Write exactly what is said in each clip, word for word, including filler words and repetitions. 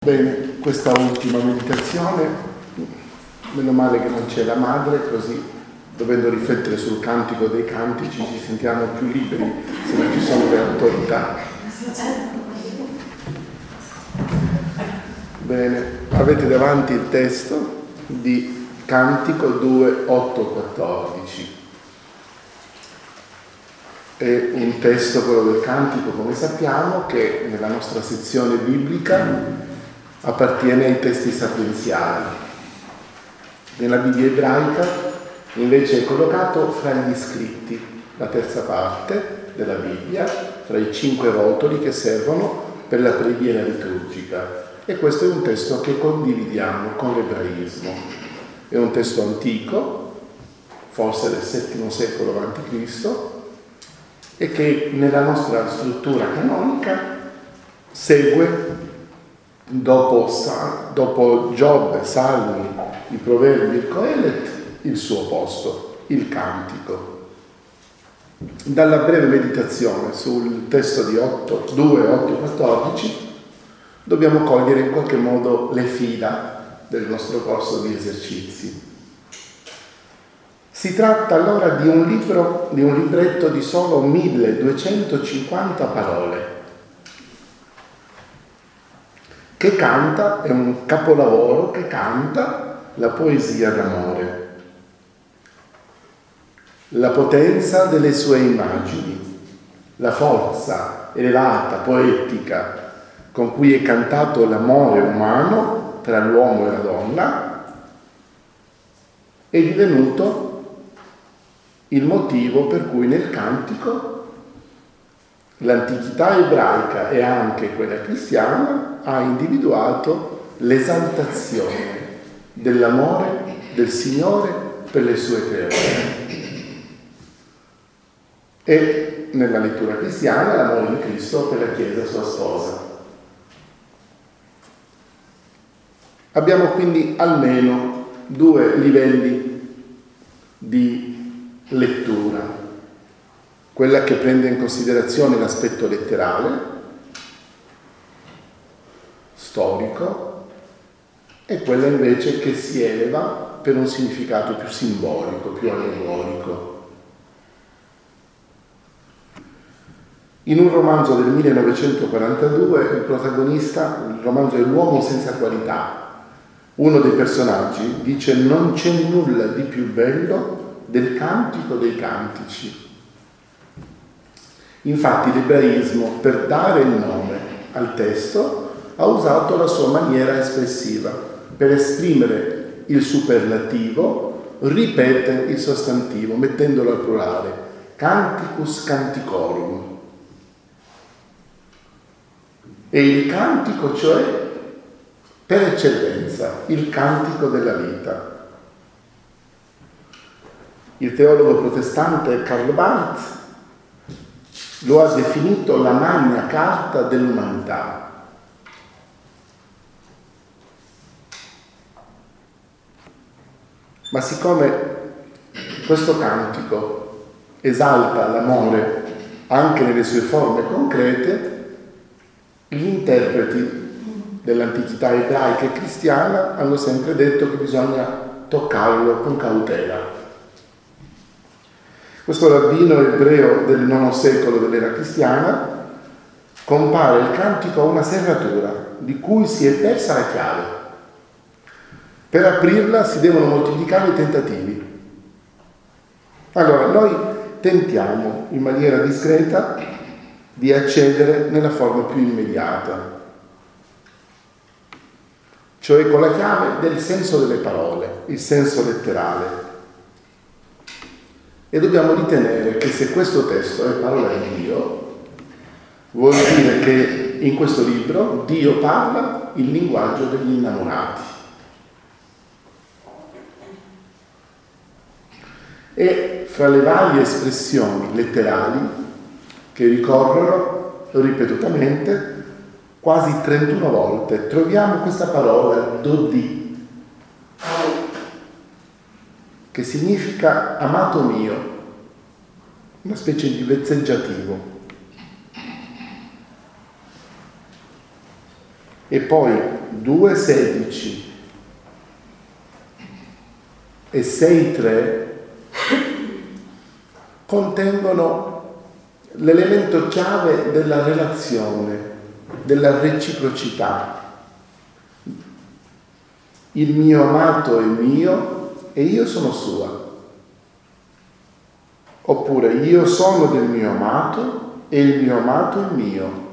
Bene, questa ultima meditazione, meno male che non c'è la madre, così dovendo riflettere sul cantico dei cantici ci sentiamo più liberi se non ci sono le autorità. Bene, avete davanti il testo di Cantico due, otto, quattordici. È un testo, quello del cantico, come sappiamo, che nella nostra sezione biblica appartiene ai testi sapienziali. Nella Bibbia ebraica invece è collocato fra gli scritti, la terza parte della Bibbia, fra i cinque rotoli che servono per la preghiera liturgica. E questo è un testo che condividiamo con l'ebraismo. È un testo antico, forse del settimo secolo avanti Cristo, e che nella nostra struttura canonica segue Dopo, dopo Giobbe, Salmi, i Proverbi e il Coelet, il suo posto, il cantico. Dalla breve meditazione sul testo di due, otto e quattordici dobbiamo cogliere in qualche modo le fila del nostro corso di esercizi. Si tratta allora di un libro, di un libretto di solo milleduecentocinquanta parole, che canta, è un capolavoro che canta la poesia d'amore, la potenza delle sue immagini, la forza elevata, poetica, con cui è cantato l'amore umano tra l'uomo e la donna, è divenuto il motivo per cui nel cantico l'antichità ebraica e anche quella cristiana ha individuato l'esaltazione dell'amore del Signore per le sue creature. E nella lettura cristiana l'amore di Cristo per la Chiesa sua sposa. Abbiamo quindi almeno due livelli di lettura. Quella che prende in considerazione l'aspetto letterale, storico, e quella invece che si eleva per un significato più simbolico, più allegorico. In un romanzo del millenovecentoquarantadue, il protagonista, il romanzo è L'uomo senza qualità, uno dei personaggi dice: non c'è nulla di più bello del cantico dei cantici. Infatti l'ebraismo, per dare il nome al testo, ha usato la sua maniera espressiva. Per esprimere il superlativo, ripete il sostantivo, mettendolo al plurale: canticus canticorum. E il cantico, cioè, per eccellenza, il cantico della vita. Il teologo protestante Karl Barth lo ha definito la magna carta dell'umanità. Ma siccome questo cantico esalta l'amore anche nelle sue forme concrete, gli interpreti dell'antichità ebraica e cristiana hanno sempre detto che bisogna toccarlo con cautela. Questo rabbino ebreo del nono secolo dell'era cristiana compare il cantico a una serratura di cui si è persa la chiave. Per aprirla si devono moltiplicare i tentativi. Allora, noi tentiamo in maniera discreta di accedere nella forma più immediata, cioè con la chiave del senso delle parole, il senso letterale. E dobbiamo ritenere che se questo testo è parola di Dio, vuol dire che in questo libro Dio parla il linguaggio degli innamorati. E fra le varie espressioni letterali che ricorrono ripetutamente, quasi trentuno volte, troviamo questa parola dodì, che significa amato mio, una specie di vezzeggiativo. E poi due sedici e sei tre contengono l'elemento chiave della relazione, della reciprocità. Il mio amato è mio e io sono sua. Oppure io sono del mio amato e il mio amato è mio.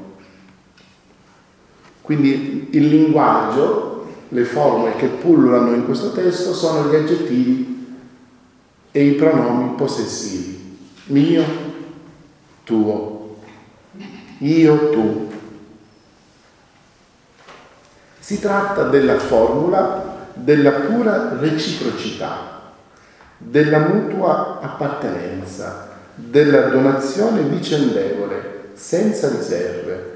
Quindi il linguaggio, le forme che pullulano in questo testo sono gli aggettivi e i pronomi possessivi. Mio, tuo, io, tu. Si tratta della formula della pura reciprocità, della mutua appartenenza, della donazione vicendevole, senza riserve.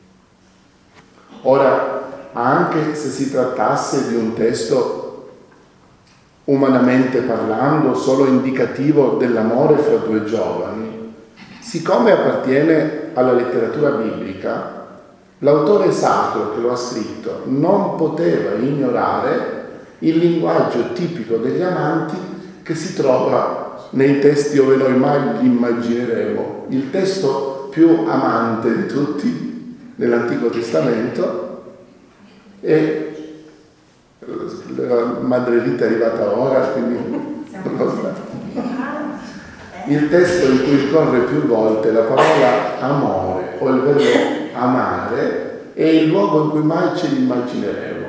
Ora, anche se si trattasse di un testo umanamente parlando solo indicativo dell'amore fra due giovani, siccome appartiene alla letteratura biblica, l'autore sacro che lo ha scritto non poteva ignorare il linguaggio tipico degli amanti che si trova nei testi ove noi mai li immagineremo. Il testo più amante di tutti nell'Antico Testamento, e la Madre Rita è arrivata ora, quindi non lo so. Il testo in cui ricorre più volte la parola amore o il verbo amare è il luogo in cui mai ce l'immagineremo.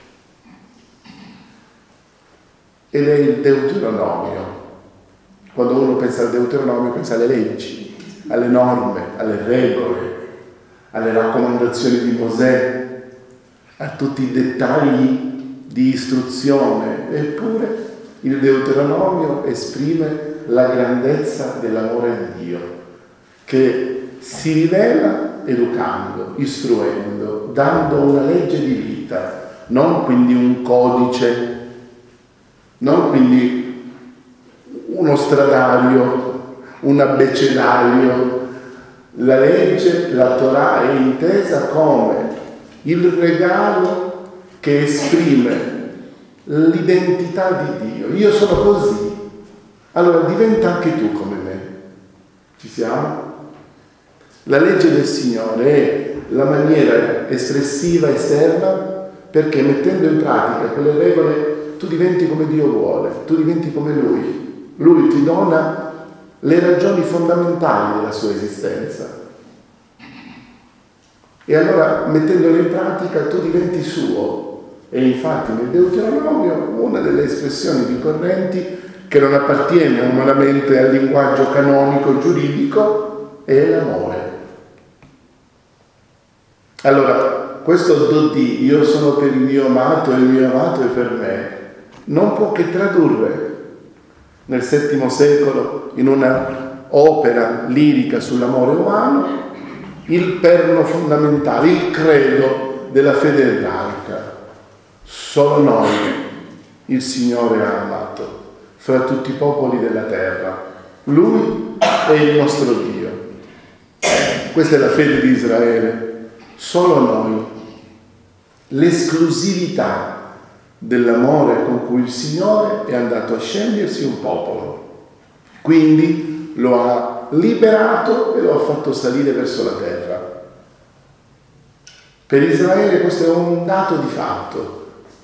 Ed è il Deuteronomio. Quando uno pensa al Deuteronomio pensa alle leggi, alle norme, alle regole, alle raccomandazioni di Mosè, a tutti i dettagli di istruzione. Eppure il Deuteronomio esprime la grandezza dell'amore di Dio, che si rivela educando, istruendo, dando una legge di vita, non quindi un codice, non quindi uno stradario, un abbecedario. La legge, la Torah, è intesa come il regalo che esprime l'identità di Dio. Io sono così, allora diventa anche tu come me. Ci siamo? La legge del Signore è la maniera espressiva esterna perché mettendo in pratica quelle regole tu diventi come Dio vuole, tu diventi come Lui. Lui ti dona le ragioni fondamentali della sua esistenza. E allora, mettendole in pratica, tu diventi suo. E infatti nel Deuteronomio una delle espressioni ricorrenti che non appartiene umanamente al linguaggio canonico giuridico è l'amore. Allora, questo dodì, io sono per il mio amato e il mio amato è per me, non può che tradurre nel settimo secolo, in una opera lirica sull'amore umano, il perno fondamentale, il credo della fede ebraica. Solo noi il Signore ha amato, fra tutti i popoli della terra. Lui è il nostro Dio. Questa è la fede di Israele. Solo noi. L'esclusività dell'amore con cui il Signore è andato a scegliersi un popolo. Quindi lo ha liberato e lo ha fatto salire verso la terra. Per Israele questo è un dato di fatto.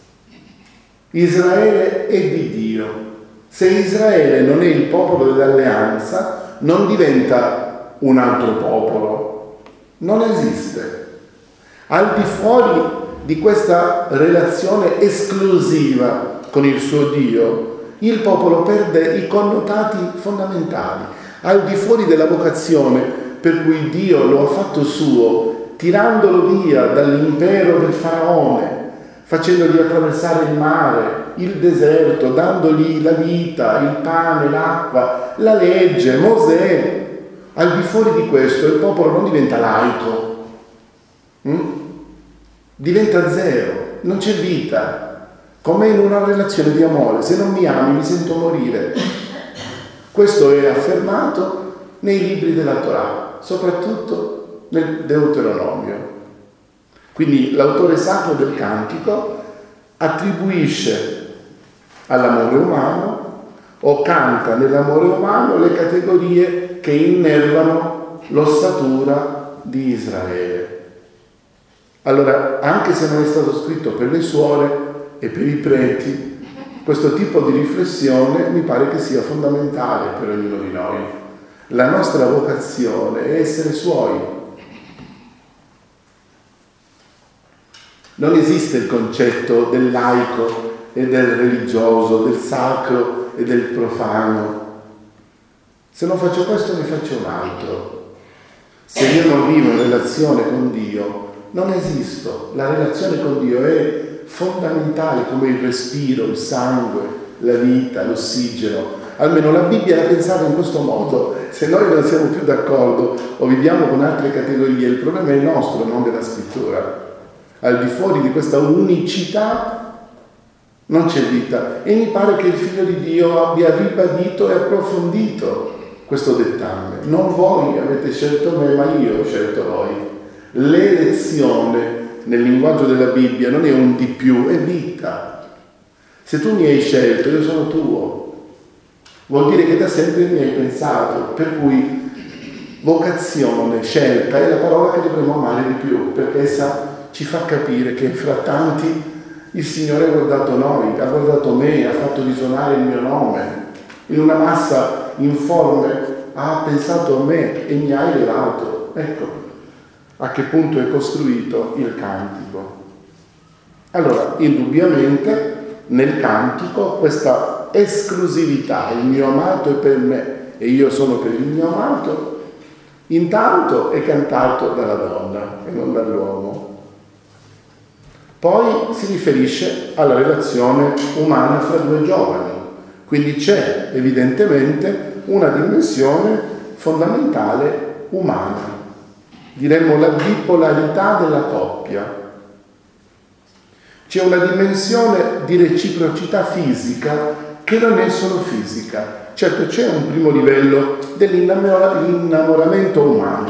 Israele è di Dio. Se Israele non è il popolo dell'alleanza, non diventa un altro popolo. Non esiste. Al di fuori di questa relazione esclusiva con il suo Dio, il popolo perde i connotati fondamentali. Al di fuori della vocazione per cui Dio lo ha fatto suo, tirandolo via dall'impero del faraone, facendogli attraversare il mare, il deserto, dandogli la vita, il pane, l'acqua, la legge, Mosè. Al di fuori di questo il popolo non diventa laico, hm? diventa zero, non c'è vita, come in una relazione di amore. Se non mi ami mi sento morire. Questo è affermato nei libri della Torah, soprattutto nel Deuteronomio. Quindi l'autore sacro del cantico attribuisce all'amore umano o canta nell'amore umano le categorie che innervano l'ossatura di Israele. Allora, anche se non è stato scritto per le suore e per i preti, questo tipo di riflessione mi pare che sia fondamentale per ognuno di noi. La nostra vocazione è essere suoi. Non esiste il concetto del laico e del religioso, del sacro e del profano. Se non faccio questo ne faccio un altro. Se io non vivo in relazione con Dio, non esisto. La relazione con Dio è fondamentale come il respiro, il sangue, la vita, l'ossigeno. Almeno la Bibbia la pensava in questo modo. Se noi non siamo più d'accordo o viviamo con altre categorie, il problema è il nostro, non della scrittura. Al di fuori di questa unicità non c'è vita. E mi pare che il Figlio di Dio abbia ribadito e approfondito questo dettame. Non voi avete scelto me, ma io ho scelto voi. L'elezione nel linguaggio della Bibbia non è un di più, è vita. Se tu mi hai scelto, io sono tuo. Vuol dire che da sempre mi hai pensato, per cui vocazione, scelta è la parola che dovremmo amare di più, perché essa ci fa capire che fra tanti il Signore ha guardato noi, ha guardato me, ha fatto risuonare il mio nome. In una massa informe ha pensato a me e mi ha elevato. Ecco a che punto è costruito il cantico. Allora, indubbiamente nel cantico questa esclusività, il mio amato è per me e io sono per il mio amato, intanto è cantato dalla donna e non dall'uomo. Poi si riferisce alla relazione umana fra due giovani, quindi c'è evidentemente una dimensione fondamentale umana. Diremmo la bipolarità della coppia. C'è una dimensione di reciprocità fisica che non è solo fisica. Certo c'è un primo livello dell'innamoramento umano,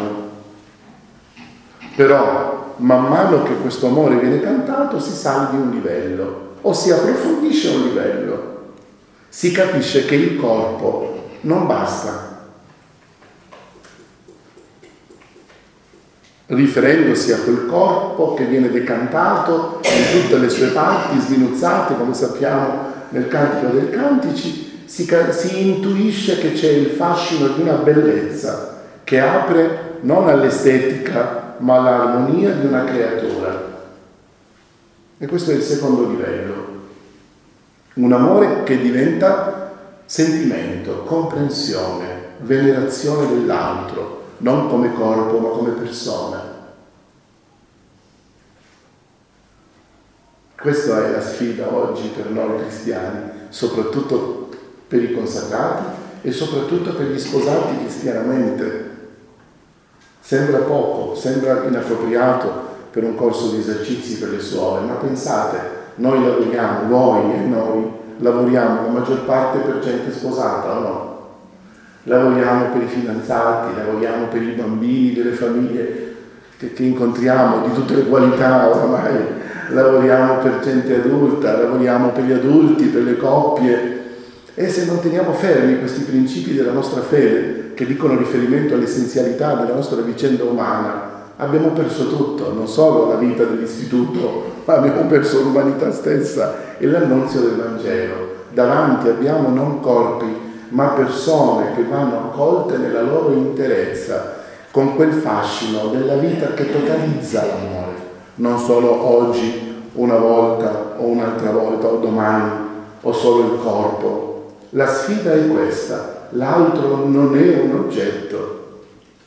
però man mano che questo amore viene cantato si sale di un livello o si approfondisce un livello, si capisce che il corpo non basta. Riferendosi a quel corpo che viene decantato in tutte le sue parti, sminuzzate, come sappiamo nel Cantico dei Cantici, si, si intuisce che c'è il fascino di una bellezza che apre non all'estetica ma all'armonia di una creatura. E questo è il secondo livello. Un amore che diventa sentimento, comprensione, venerazione dell'altro, non come corpo ma come persona. Questa è la sfida oggi per noi cristiani, soprattutto per i consacrati e soprattutto per gli sposati cristianamente. Sembra poco, sembra inappropriato per un corso di esercizi per le suore, ma pensate, noi lavoriamo, voi e noi lavoriamo la maggior parte per gente sposata o no? Lavoriamo per i fidanzati, lavoriamo per i bambini delle famiglie che, che incontriamo di tutte le qualità oramai, lavoriamo per gente adulta, lavoriamo per gli adulti, per le coppie, e se non teniamo fermi questi principi della nostra fede che dicono riferimento all'essenzialità della nostra vicenda umana, abbiamo perso tutto, non solo la vita dell'istituto, ma abbiamo perso l'umanità stessa e l'annunzio del Vangelo. Davanti abbiamo non corpi ma persone che vanno accolte nella loro interezza, con quel fascino della vita che totalizza l'amore, non solo oggi, una volta o un'altra volta o domani, o solo il corpo. La sfida è questa, l'altro non è un oggetto.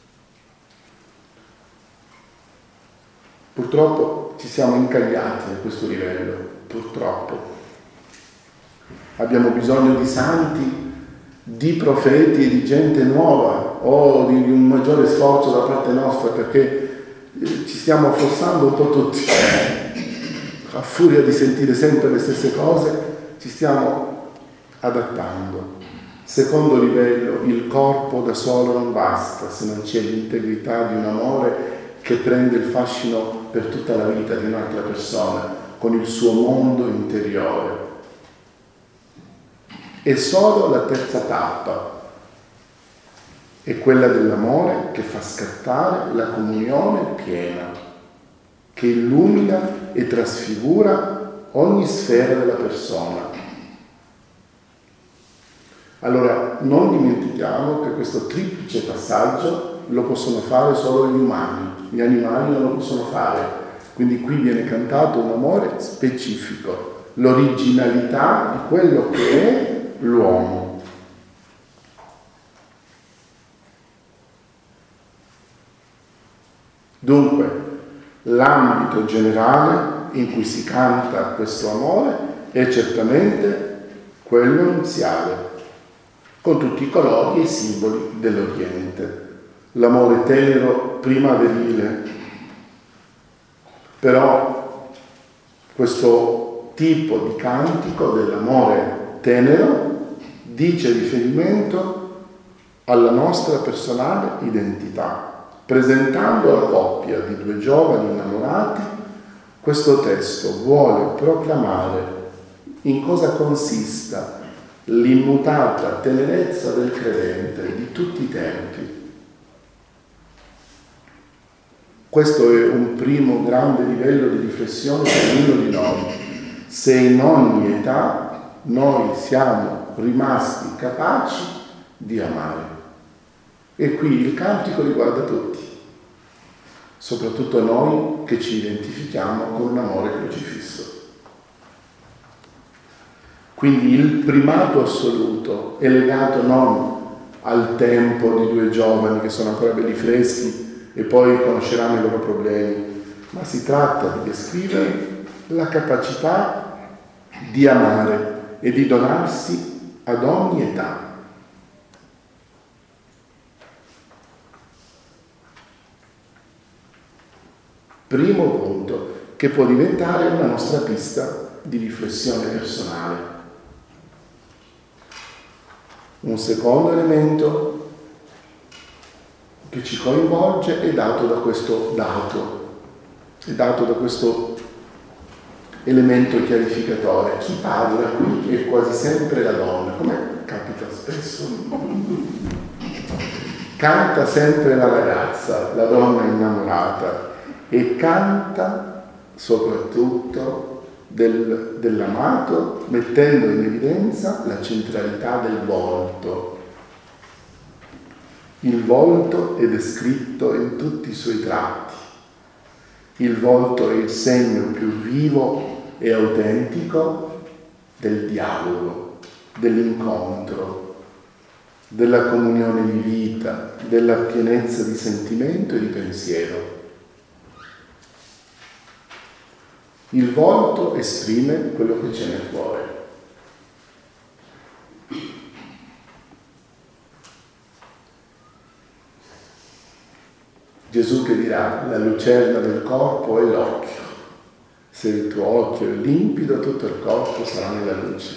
Purtroppo ci siamo incagliati a questo livello, purtroppo. Abbiamo bisogno di santi, di profeti e di gente nuova o di un maggiore sforzo da parte nostra, perché ci stiamo affossando un po' tutti a furia di sentire sempre le stesse cose, ci stiamo adattando. Secondo livello, il corpo da solo non basta se non c'è l'integrità di un amore che prende il fascino per tutta la vita di un'altra persona, con il suo mondo interiore. E solo la terza tappa è quella dell'amore che fa scattare la comunione piena, che illumina e trasfigura ogni sfera della persona. Allora, non dimentichiamo che questo triplice passaggio lo possono fare solo gli umani, gli animali non lo possono fare. Quindi qui viene cantato un amore specifico, l'originalità di quello che è l'uomo. Dunque, l'ambito generale in cui si canta questo amore è certamente quello nuziale, con tutti i colori e i simboli dell'Oriente. L'amore tenero primaverile. Però questo tipo di cantico dell'amore tenero dice riferimento alla nostra personale identità, presentando alla coppia di due giovani innamorati. Questo testo vuole proclamare in cosa consista l'immutata tenerezza del credente di tutti i tempi. Questo è un primo grande livello di riflessione per ognuno di noi. Se in ogni età noi siamo rimasti capaci di amare. E qui il cantico riguarda tutti, soprattutto noi che ci identifichiamo con un amore crocifisso. Quindi il primato assoluto è legato non al tempo di due giovani che sono ancora belli freschi e poi conosceranno i loro problemi, ma si tratta di descrivere la capacità di amare e di donarsi ad ogni età. Primo punto, che può diventare una nostra pista di riflessione personale. Un secondo elemento che ci coinvolge è dato da questo dato, è dato da questo elemento chiarificatore. Chi parla qui è quasi sempre la donna, come capita spesso. Canta sempre la ragazza, la donna innamorata, e canta soprattutto del, dell'amato, mettendo in evidenza la centralità del volto. Il volto è descritto in tutti i suoi tratti. Il volto è il segno più vivo e autentico del dialogo, dell'incontro, della comunione di vita, della pienezza di sentimento e di pensiero. Il volto esprime quello che c'è nel cuore. Gesù che dirà: la lucerna del corpo è l'occhio. Se il tuo occhio è limpido, tutto il corpo sarà nella luce.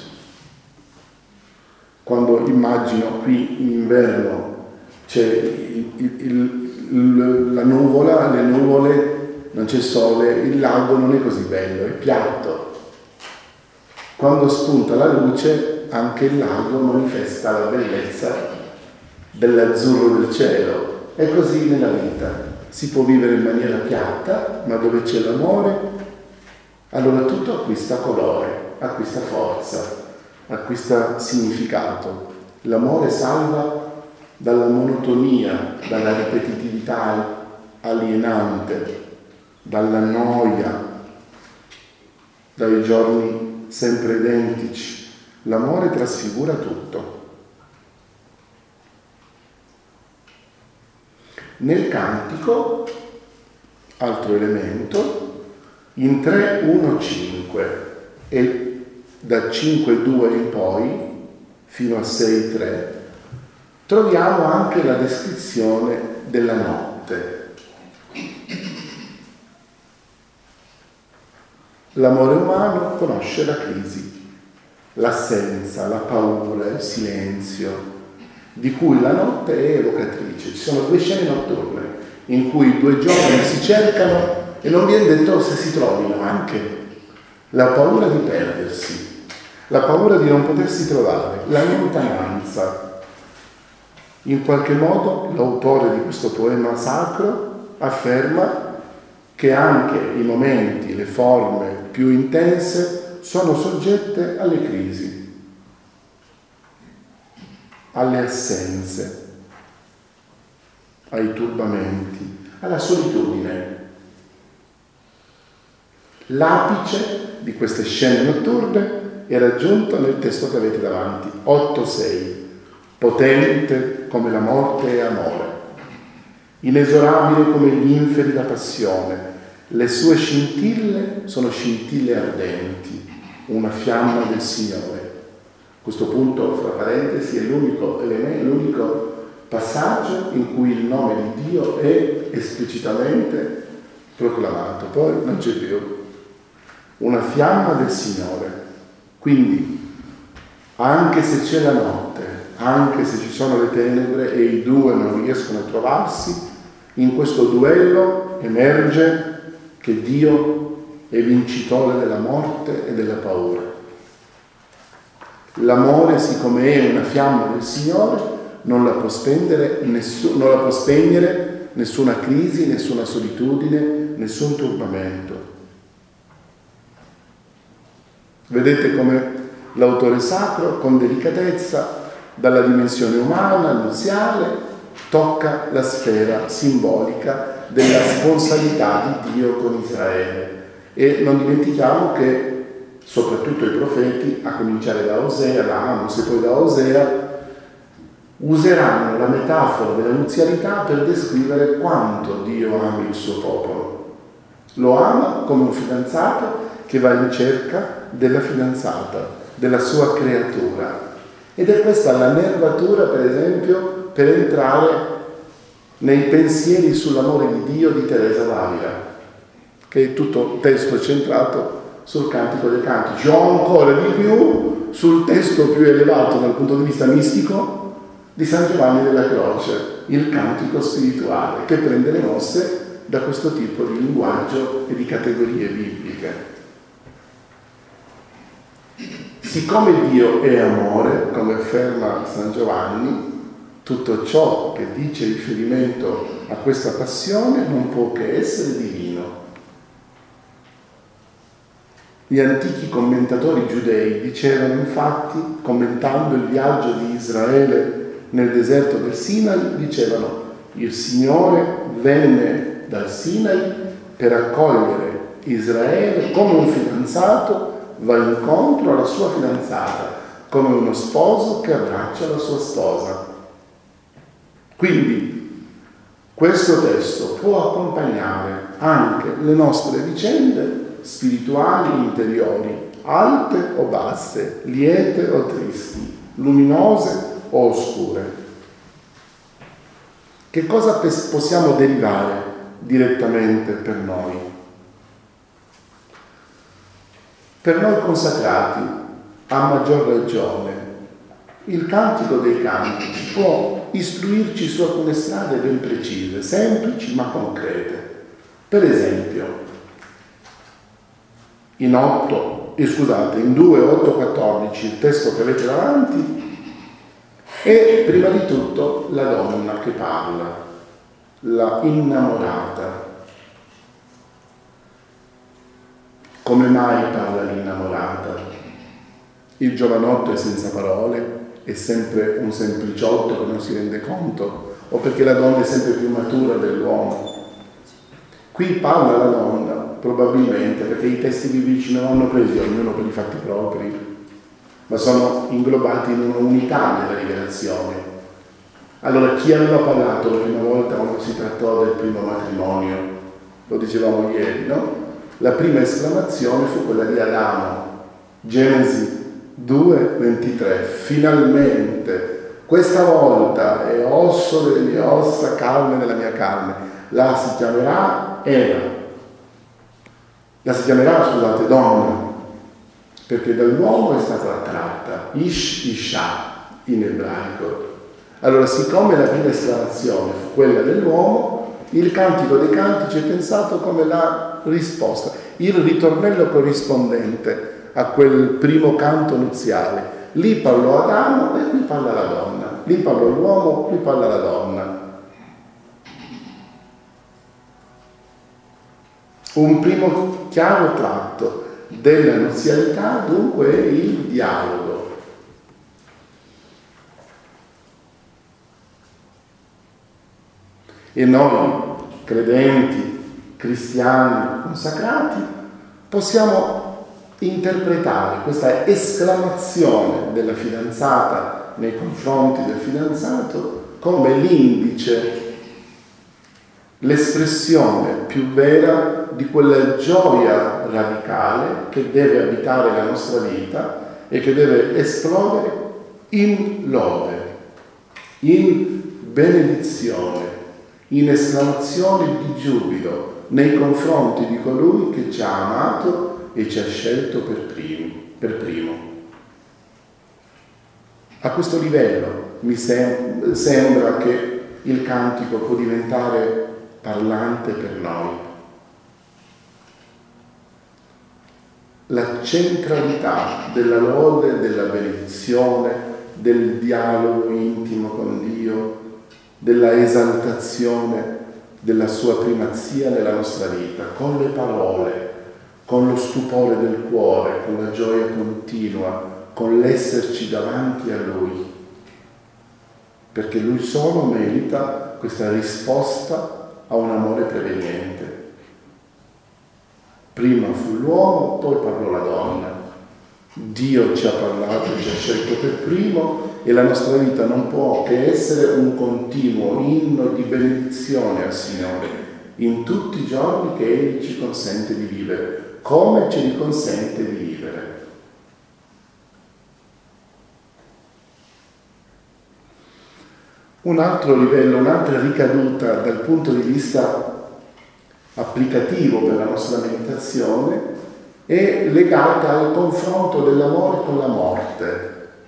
Quando immagino qui in inverno c'è il, il, il, la nuvola, le nuvole, non c'è sole, il lago non è così bello, è piatto. Quando spunta la luce, anche il lago manifesta la bellezza dell'azzurro del cielo. È così nella vita. Si può vivere in maniera piatta, ma dove c'è l'amore, allora tutto acquista colore, acquista forza, acquista significato. L'amore salva dalla monotonia, dalla ripetitività alienante, dalla noia, dai giorni sempre identici. L'amore trasfigura tutto. Nel cantico, altro elemento, in tre uno cinque e da cinque due in poi fino a sei tre troviamo anche la descrizione della notte. L'amore umano conosce la crisi, l'assenza, la paura, il silenzio, di cui la notte è evocatrice. Ci sono due scene notturne in cui due giovani si cercano e non viene detto se si trovino anche. La paura di perdersi, la paura di non potersi trovare, la lontananza. In qualche modo l'autore di questo poema sacro afferma che anche i momenti, le forme più intense sono soggette alle crisi, alle assenze, ai turbamenti, alla solitudine. L'apice di queste scene notturne è raggiunto nel testo che avete davanti, otto sei, potente come la morte e amore, inesorabile come gli inferi la passione. Le sue scintille sono scintille ardenti, una fiamma del Signore. A questo punto, fra parentesi, è l'unico elemento, l'unico passaggio in cui il nome di Dio è esplicitamente proclamato, poi non c'è più. Una fiamma del Signore. Quindi, anche se c'è la notte, anche se ci sono le tenebre e i due non riescono a trovarsi, in questo duello emerge che Dio è vincitore della morte e della paura. L'amore, siccome è una fiamma del Signore, non la può spendere nessun, non la può spegnere nessuna crisi, nessuna solitudine, nessun turbamento. Vedete come l'autore sacro, con delicatezza, dalla dimensione umana, nuziale, tocca la sfera simbolica della sponsalità di Dio con Israele. E non dimentichiamo che soprattutto i profeti, a cominciare da Osea, da Amos e poi da Osea, useranno la metafora della nuzialità per descrivere quanto Dio ama il suo popolo. Lo ama come un fidanzato che va in cerca della fidanzata, della sua creatura. Ed è questa la nervatura, per esempio, per entrare nei pensieri sull'amore di Dio di Teresa d'Avila, che è tutto testo centrato sul Cantico dei Cantici, o ancora di più sul testo più elevato dal punto di vista mistico di San Giovanni della Croce, il Cantico spirituale, che prende le mosse da questo tipo di linguaggio e di categorie bibliche. Siccome Dio è amore, come afferma San Giovanni, tutto ciò che dice riferimento a questa passione non può che essere divino. Gli antichi commentatori giudei dicevano infatti, commentando il viaggio di Israele nel deserto del Sinai, dicevano: il Signore venne dal Sinai per accogliere Israele come un fidanzato va incontro alla sua fidanzata, come uno sposo che abbraccia la sua sposa. Quindi questo testo può accompagnare anche le nostre vicende spirituali interiori, alte o basse, liete o tristi, luminose o oscure. Che cosa possiamo derivare direttamente per noi? Per noi consacrati, a maggior ragione, il Cantico dei Cantici può istruirci su alcune strade ben precise, semplici ma concrete. Per esempio, in otto, eh, scusate, in due, otto, quattordici, il testo che avete davanti, è prima di tutto la donna che parla, la innamorata. Come mai parla l'innamorata? Il giovanotto è senza parole, è sempre un sempliciotto che non si rende conto, o perché la donna è sempre più matura dell'uomo. Qui parla la donna, probabilmente perché i testi biblici non hanno presi ognuno per i fatti propri, ma sono inglobati in un'unità nella rivelazione. Allora, chi aveva parlato la prima volta quando si trattò del primo matrimonio? Lo dicevamo ieri, no? La prima esclamazione fu quella di Adamo, Genesi due ventitré, finalmente, questa volta è osso delle mie ossa, carne della mia carne, la si chiamerà Eva, la si chiamerà, scusate, donna, perché dall'uomo è stata tratta, Ish, Isha, in ebraico. Allora, siccome la prima esclamazione fu quella dell'uomo, il Cantico dei Cantici è pensato come la una risposta, il ritornello corrispondente a quel primo canto nuziale. Lì parlò Adamo e qui parla la donna, lì parlò l'uomo, qui parla la donna. Un primo chiaro tratto della nuzialità dunque è il dialogo. E noi, credenti, cristiani, consacrati, possiamo interpretare questa esclamazione della fidanzata nei confronti del fidanzato come l'indice, l'espressione più vera di quella gioia radicale che deve abitare la nostra vita e che deve esplodere in lode, in benedizione, in esclamazioni di giubilo nei confronti di colui che ci ha amato e ci ha scelto per, primi, per primo. A questo livello mi sem- sembra che il cantico può diventare parlante per noi. La centralità della lode, della benedizione, del dialogo intimo con Dio, della esaltazione della sua primazia nella nostra vita, con le parole, con lo stupore del cuore, con la gioia continua, con l'esserci davanti a Lui, perché Lui solo merita questa risposta a un amore preveniente. Prima fu l'uomo, poi parlò la donna. Dio ci ha parlato, ci ha scelto per primo e la nostra vita non può che essere un continuo inno di benedizione al Signore in tutti i giorni che Egli ci consente di vivere, come ce li consente di vivere. Un altro livello, un'altra ricaduta dal punto di vista applicativo per la nostra meditazione è legata al confronto dell'amore con la morte.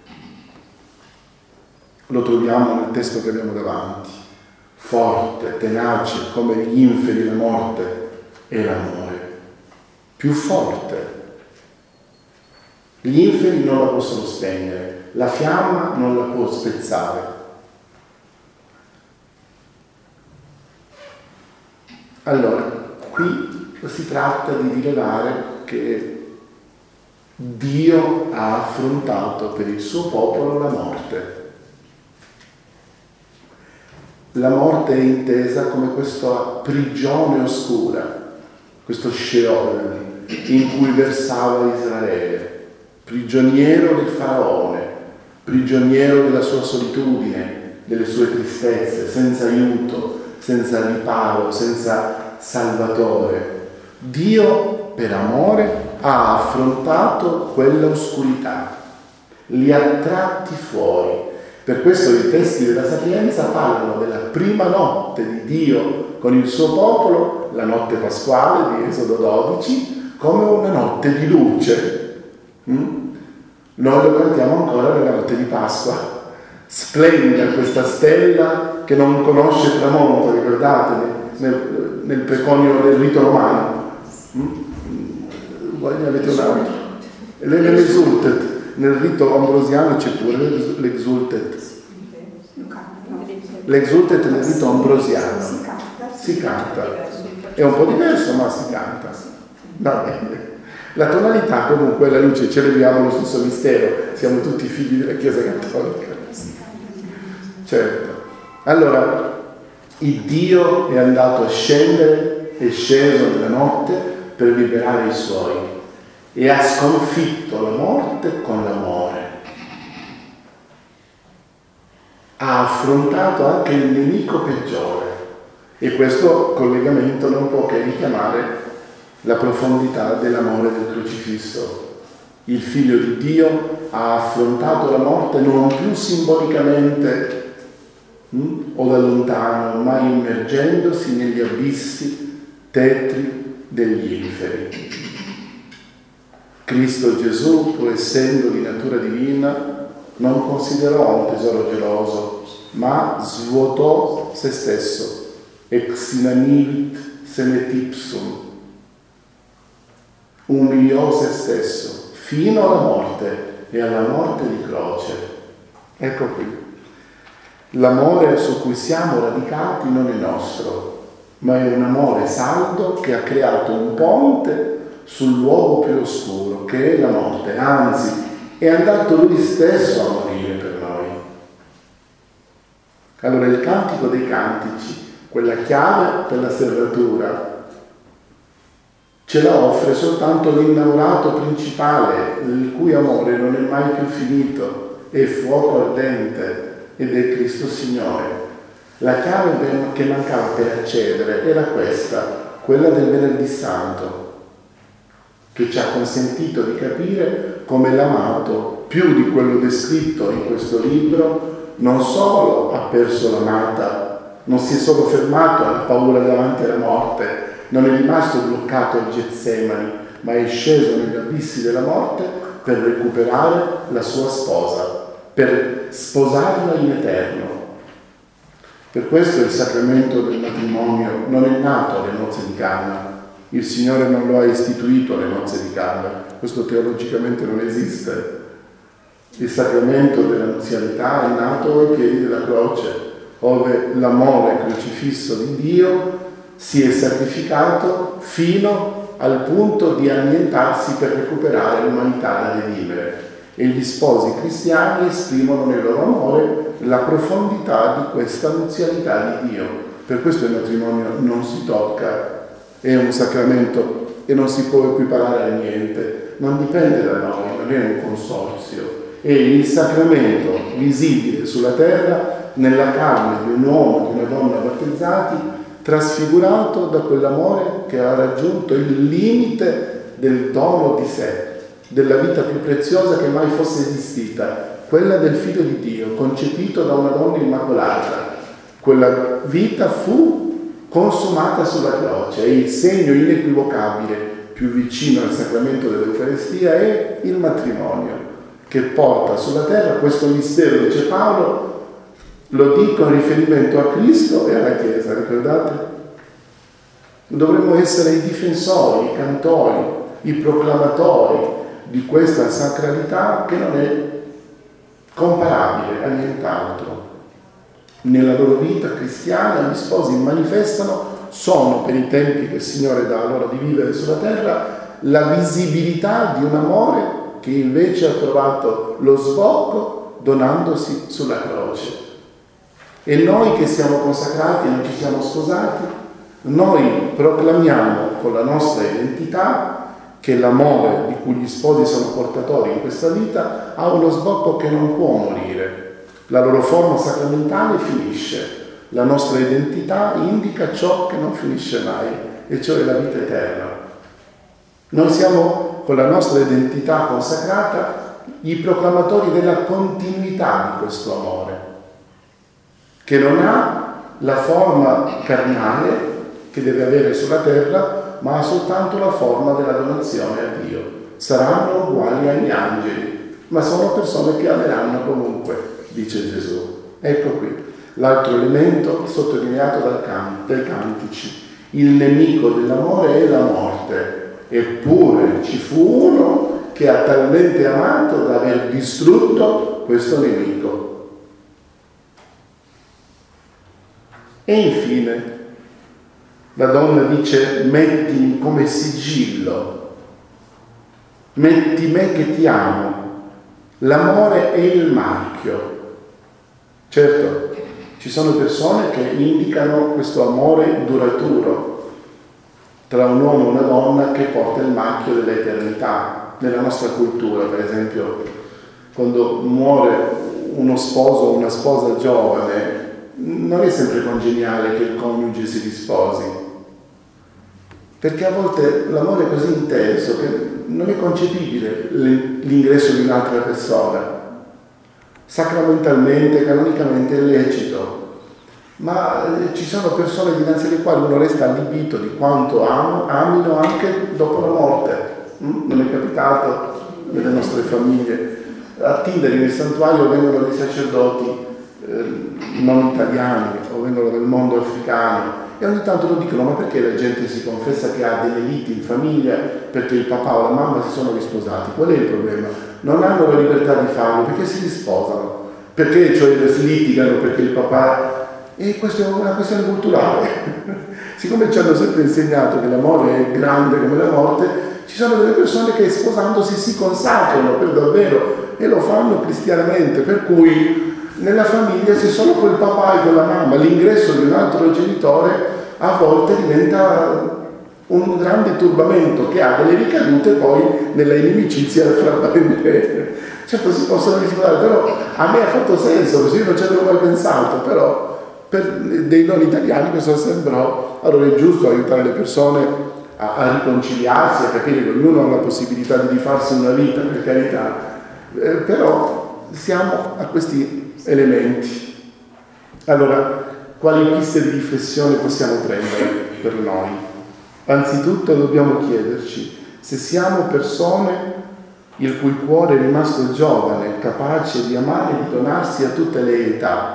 Lo troviamo nel testo che abbiamo davanti. Forte, tenace, come gli inferi la morte è l'amore. Più forte. Gli inferi non la possono spegnere, la fiamma non la può spezzare. Allora, qui si tratta di rilevare che Dio ha affrontato per il suo popolo la morte. La morte è intesa come questa prigione oscura, questo Sheol in cui versava Israele, prigioniero del faraone, prigioniero della sua solitudine, delle sue tristezze, senza aiuto, senza riparo, senza salvatore. Dio, per amore, ha affrontato quella oscurità, li ha tratti fuori. Per questo i testi della Sapienza parlano della prima notte di Dio con il suo popolo, la notte pasquale di Esodo dodici, come una notte di luce. Mm? Noi lo cantiamo ancora nella notte di Pasqua. Splendida questa stella che non conosce tramonto, ricordate, nel, nel preconio del rito romano. Mm? Voi ne avete un altro? L'Exultet. Nel rito ambrosiano c'è pure l'Exultet. L'Exultet nel rito ambrosiano si canta. È un po' diverso, ma si canta. Va bene. La tonalità comunque è la luce, celebriamo lo stesso mistero, siamo tutti figli della Chiesa Cattolica. Certo. Allora, il Dio è andato a scendere, è sceso nella notte per liberare i suoi e ha sconfitto la morte con l'amore. Ha affrontato anche il nemico peggiore e questo collegamento non può che richiamare la profondità dell'amore del crocifisso. Il Figlio di Dio ha affrontato la morte non più simbolicamente hm, o da lontano, ma immergendosi negli abissi tetri degli inferi. Cristo Gesù, pur essendo di natura divina, non considerò un tesoro geloso, ma svuotò se stesso, ex inanivit senet ipsum, umiliò se stesso fino alla morte e alla morte di croce. Ecco qui. L'amore su cui siamo radicati non è nostro, ma è un amore saldo che ha creato un ponte sul luogo più oscuro, che è la morte. Anzi, è andato lui stesso a morire per noi. Allora il Cantico dei Cantici, quella chiave per la serratura, ce la offre soltanto l'innamorato principale, il cui amore non è mai più finito, è fuoco ardente ed è Cristo Signore. La chiave che mancava per accedere era questa, quella del Venerdì Santo, che ci ha consentito di capire come l'amato, più di quello descritto in questo libro, non solo ha perso l'amata, non si è solo fermato alla paura davanti alla morte, non è rimasto bloccato al Getsemani, ma è sceso negli abissi della morte per recuperare la sua sposa, per sposarla in eterno. Per questo il sacramento del matrimonio non è nato alle nozze di Canna. Il Signore non lo ha istituito alle nozze di Canna. Questo teologicamente non esiste. Il sacramento della nuzialità è nato ai piedi della croce, dove l'amore crocifisso di Dio si è sacrificato fino al punto di annientarsi per recuperare l'umanità da redimere. E gli sposi cristiani esprimono nel loro amore la profondità di questa nuzialità di Dio. Per questo il matrimonio non si tocca, è un sacramento e non si può equiparare a niente, non dipende da noi, non è un consorzio, è il sacramento visibile sulla terra nella carne di un uomo e di una donna battezzati, trasfigurato da quell'amore che ha raggiunto il limite del dono di sé, della vita più preziosa che mai fosse esistita, quella del Figlio di Dio, concepito da una donna immacolata. Quella vita fu consumata sulla croce e il segno inequivocabile più vicino al sacramento dell'Eucaristia è il matrimonio, che porta sulla terra questo mistero, dice Paolo, lo dico in riferimento a Cristo e alla Chiesa, ricordate? Dovremmo essere i difensori, i cantori, i proclamatori di questa sacralità che non è comparabile a nient'altro. Nella loro vita cristiana gli sposi manifestano, sono per i tempi che il Signore dà loro di vivere sulla terra, la visibilità di un amore che invece ha trovato lo sbocco donandosi sulla croce. E noi che siamo consacrati e non ci siamo sposati, noi proclamiamo con la nostra identità che l'amore di cui gli sposi sono portatori in questa vita ha uno sbocco che non può morire. La loro forma sacramentale finisce, la nostra identità indica ciò che non finisce mai, e cioè la vita eterna. Noi siamo, con la nostra identità consacrata, i proclamatori della continuità di questo amore, che non ha la forma carnale che deve avere sulla terra, ma ha soltanto la forma della donazione a Dio. Saranno uguali agli angeli, ma sono persone che ameranno comunque, dice Gesù. Ecco qui l'altro elemento sottolineato dal can- dai Cantici. Il nemico dell'amore è la morte, eppure ci fu uno che ha talmente amato da aver distrutto questo nemico. E infine la donna dice: mettimi come sigillo, metti me che ti amo. L'amore è il marchio. Certo, ci sono persone che indicano questo amore duraturo tra un uomo e una donna che porta il marchio dell'eternità. Nella nostra cultura, per esempio, quando muore uno sposo o una sposa giovane, non è sempre congeniale che il coniuge si risposi, perché a volte l'amore è così intenso che non è concepibile l'ingresso di un'altra persona. Sacramentalmente, canonicamente è lecito, ma ci sono persone dinanzi alle quali uno resta allibito di quanto am- amino anche dopo la morte. Non è capitato nelle nostre famiglie. A Tindari nel santuario vengono dei sacerdoti eh, non italiani o vengono dal mondo africano e ogni tanto lo dicono: ma perché la gente si confessa che ha delle liti in famiglia perché il papà o la mamma si sono risposati? Qual è il problema? Non hanno la libertà di farlo perché si risposano, perché cioè si litigano perché il papà... E questa è una questione culturale. Siccome ci hanno sempre insegnato che l'amore è grande come la morte, ci sono delle persone che sposandosi si consacrano per davvero e lo fanno cristianamente, per cui nella famiglia c'è solo quel papà e quella mamma. L'ingresso di un altro genitore a volte diventa un grande turbamento che ha delle ricadute poi nella inimicizia fra parentele. Certo, si possono risparmiare, però a me ha fatto senso, così io non ci avevo mai pensato, però per dei non italiani questo sembrò. Allora è giusto aiutare le persone a, a riconciliarsi, a capire che ognuno ha la possibilità di rifarsi una vita, per carità, eh, però siamo a questi elementi. Allora, quali piste di riflessione possiamo prendere per noi? Anzitutto dobbiamo chiederci se siamo persone il cui cuore è rimasto giovane, capace di amare e di donarsi a tutte le età.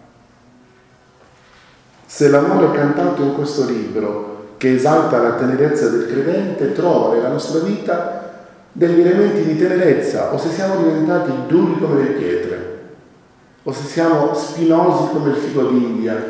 Se l'amore cantato in questo libro, che esalta la tenerezza del credente, trova nella nostra vita degli elementi di tenerezza, o se siamo diventati duri come le pietre, o se siamo spinosi come il fico d'India.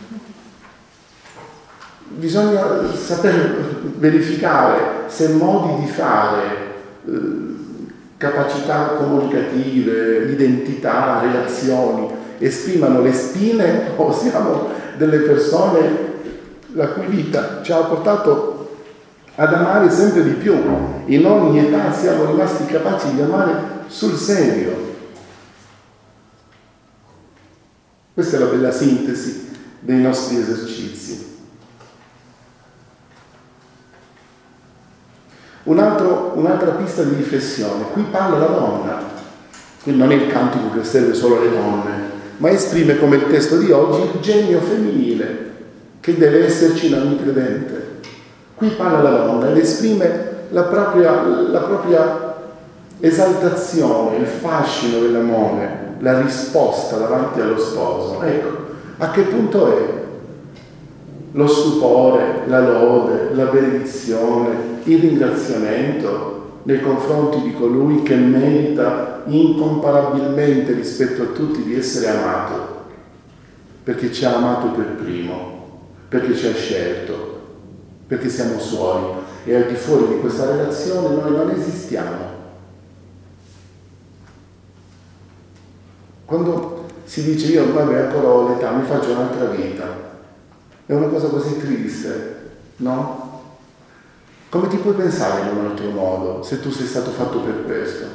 Bisogna saper verificare se modi di fare, eh, capacità comunicative, identità, relazioni, esprimano le spine o siamo delle persone la cui vita ci ha portato ad amare sempre di più. In ogni età siamo rimasti capaci di amare sul serio. Questa è la bella sintesi dei nostri esercizi. Un altro, un'altra pista di riflessione. Qui parla la donna. Qui non è il cantico che serve solo alle donne, ma esprime, come il testo di oggi, il genio femminile che deve esserci in ogni credente. Qui parla la donna ed esprime la propria, la propria esaltazione, il fascino dell'amore, la risposta davanti allo sposo. Ecco, a che punto è lo stupore, la lode, la benedizione, il ringraziamento nei confronti di colui che merita incomparabilmente rispetto a tutti di essere amato, perché ci ha amato per primo, perché ci ha scelto, perché siamo suoi e al di fuori di questa relazione noi non esistiamo. Quando si dice io vabbè ancora ho l'età, mi faccio un'altra vita, è una cosa così triste, no? Come ti puoi pensare in un altro modo se tu sei stato fatto per questo?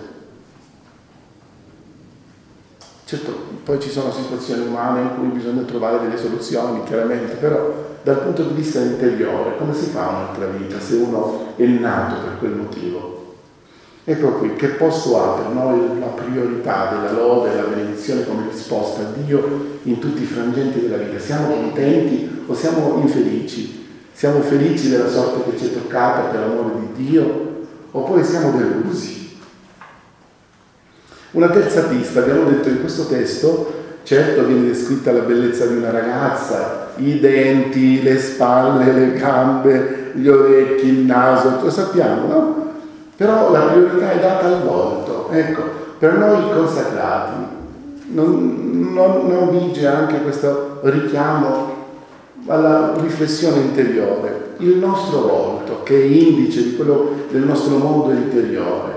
Certo, poi ci sono situazioni umane in cui bisogna trovare delle soluzioni, chiaramente, però dal punto di vista interiore, come si fa un'altra vita se uno è nato per quel motivo? Ecco qui, che posto ha per noi la priorità della lode e la benedizione come risposta a Dio in tutti i frangenti della vita? Siamo contenti o siamo infelici? Siamo felici della sorte che ci è toccata per amore di Dio, oppure siamo delusi? Una terza pista, abbiamo detto in questo testo, certo viene descritta la bellezza di una ragazza, i denti, le spalle, le gambe, gli orecchi, il naso, lo sappiamo, no? Però la priorità è data al volto. Ecco, per noi consacrati non, non, non vige anche questo richiamo alla riflessione interiore, il nostro volto che è indice di quello del nostro mondo interiore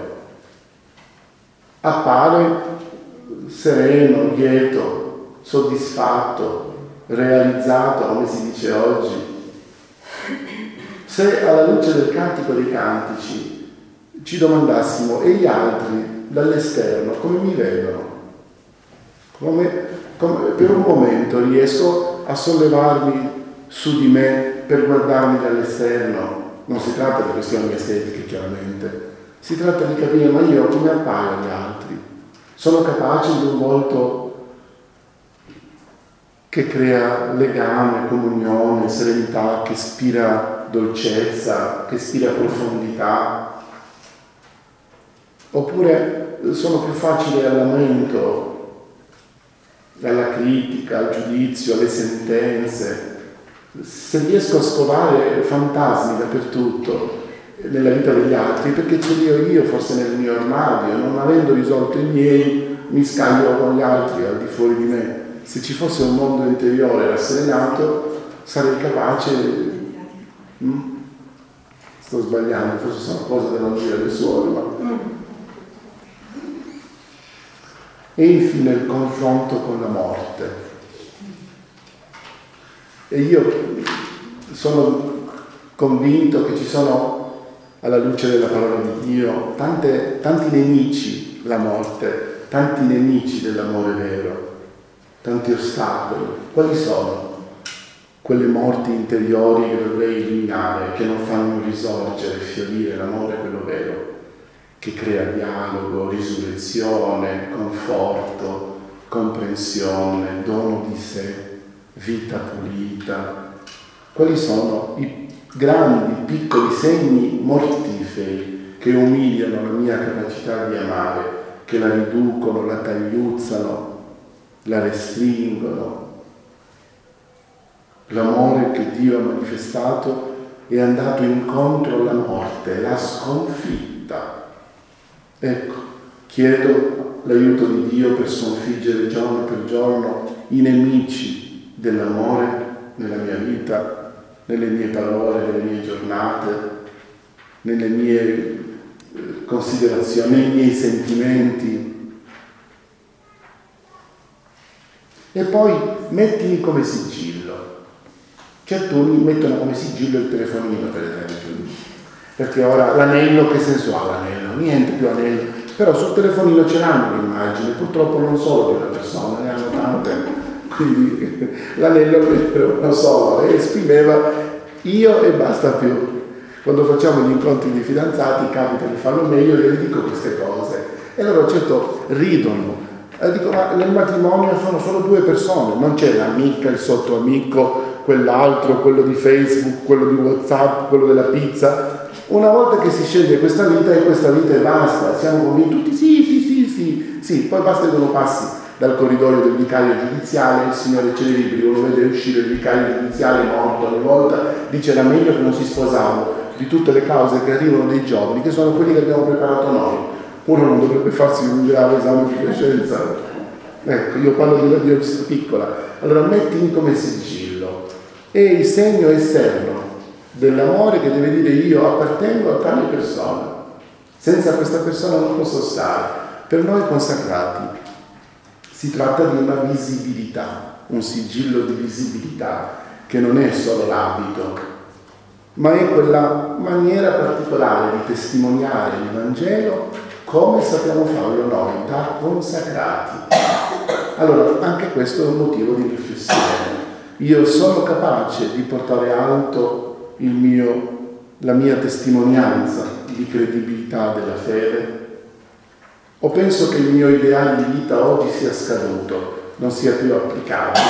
appare sereno, lieto, soddisfatto, realizzato, come si dice oggi. Se alla luce del Cantico dei Cantici ci domandassimo e gli altri dall'esterno come mi vedono, come, come per un momento riesco a sollevarmi su di me per guardarmi dall'esterno. Non si tratta di questioni estetiche, chiaramente, si tratta di capire ma io come appaio agli altri, sono capace di un volto che crea legame, comunione, serenità, che ispira dolcezza, che ispira profondità, oppure sono più facile al lamento, alla critica, al giudizio, alle sentenze, Se riesco a scovare fantasmi dappertutto nella vita degli altri, perché ce li ho io forse nel mio armadio, non avendo risolto i miei, mi scambio con gli altri al di fuori di me. Se ci fosse un mondo interiore rasserenato, sarei capace. Mm? Sto sbagliando, forse sono cose da non dire alle suore, ma. E infine il confronto con la morte. E io sono convinto che ci sono, alla luce della parola di Dio, tante, tanti nemici, la morte, tanti nemici dell'amore vero, tanti ostacoli. Quali sono? Quelle morti interiori che dovrei eliminare, che non fanno risorgere e fiorire l'amore, quello vero, che crea dialogo, risurrezione, conforto, comprensione, dono di sé, vita pulita. Quali sono i grandi, piccoli segni mortiferi che umiliano la mia capacità di amare, che la riducono, la tagliuzzano, la restringono? L'amore che Dio ha manifestato è andato incontro alla morte, l'ha sconfitta. Ecco, chiedo l'aiuto di Dio per sconfiggere giorno per giorno i nemici dell'amore nella mia vita, nelle mie parole, nelle mie giornate, nelle mie considerazioni, nei miei sentimenti. E poi mettimi come sigillo. Certuni mettono come sigillo il telefonino, per esempio, perché ora l'anello, che senso ha l'anello? Niente più anello, però sul telefonino ce l'hanno l'immagine, purtroppo non solo di una persona, ne hanno tante, quindi l'anello era uno solo e esprimeva io e basta più. Quando facciamo gli incontri di fidanzati capita di farlo meglio e le dico queste cose e loro certo ridono. E dico, ma nel matrimonio sono solo due persone, non c'è l'amica, il sottoamico, quell'altro, quello di Facebook, quello di WhatsApp, quello della pizza. Una volta che si sceglie questa vita e questa vita e basta, siamo convinti tutti sì, sì, sì, sì, sì, poi basta che uno passi dal corridoio del vicario giudiziale, il Signore ce ne liberi, uno vede uscire il vicario giudiziale morto ogni volta, dice era meglio che non si sposavano, di tutte le cause che arrivano dei giovani, che sono quelli che abbiamo preparato noi. Uno non dovrebbe farsi un grave esame di coscienza. Ecco, io parlo di una diocesi piccola. Allora mettimi come sigillo. È il segno esterno dell'amore che deve dire io appartengo a tale persona. Senza questa persona non posso stare. Per noi consacrati si tratta di una visibilità, un sigillo di visibilità che non è solo l'abito, ma è quella maniera particolare di testimoniare il Vangelo come sappiamo farlo noi, da consacrati. Allora, anche questo è un motivo di riflessione. Io sono capace di portare alto il mio, la mia testimonianza di credibilità della fede? O penso che il mio ideale di vita oggi sia scaduto, non sia più applicabile?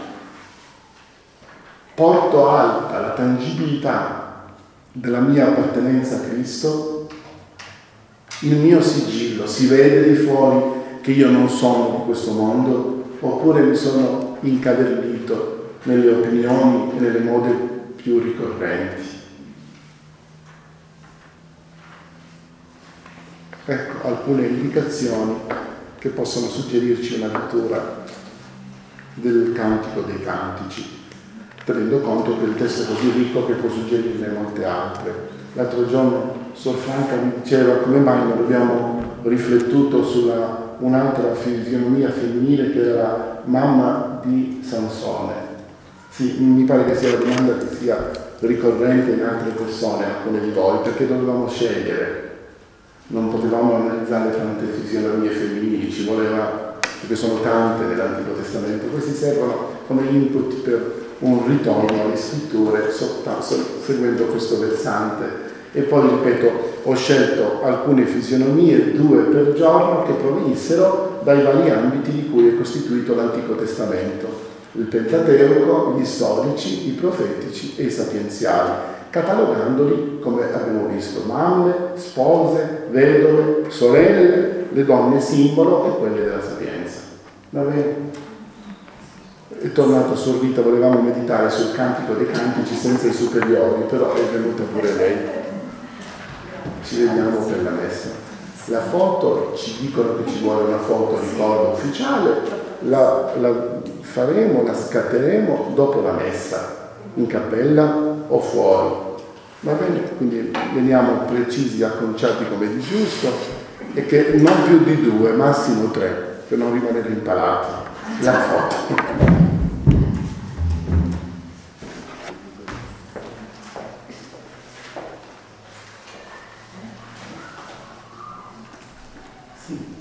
Porto alta la tangibilità della mia appartenenza a Cristo? Il mio sigillo si vede di fuori che io non sono di questo mondo, oppure mi sono incavernito nelle opinioni e nelle mode più ricorrenti? Ecco alcune indicazioni che possono suggerirci una lettura del Cantico dei Cantici, tenendo conto che il testo è così ricco che può suggerirne molte altre. L'altro giorno Sor Franca mi diceva come mai non abbiamo riflettuto sulla un'altra fisionomia femminile che era la mamma di Sansone. Sì, mi pare che sia la domanda che sia ricorrente in altre persone, alcune di voi, perché dovevamo scegliere. Non potevamo analizzare tante fisionomie femminili, ci voleva, perché sono tante nell'Antico Testamento. Questi servono come input per un ritorno alle scritture seguendo questo versante. E poi, ripeto, ho scelto alcune fisionomie, due per giorno, che provenissero dai vari ambiti di cui è costituito l'Antico Testamento: il Pentateuco, gli storici, i profetici e i sapienziali, catalogandoli, come abbiamo visto, mamme, spose, vedove, sorelle, le donne simbolo e quelle della sapienza. Va bene? è tornato Sorrita, volevamo meditare sul Cantico dei Cantici senza i superiori, però è venuta pure lei. Ci vediamo per la messa. La foto, ci dicono che ci vuole una foto ricordo ufficiale, la, la faremo, la scatteremo dopo la messa, in cappella o fuori. Va bene? Quindi veniamo precisi, acconciati come di giusto, e che non più di due, massimo tre, per non rimanere impalati. La foto. Sì.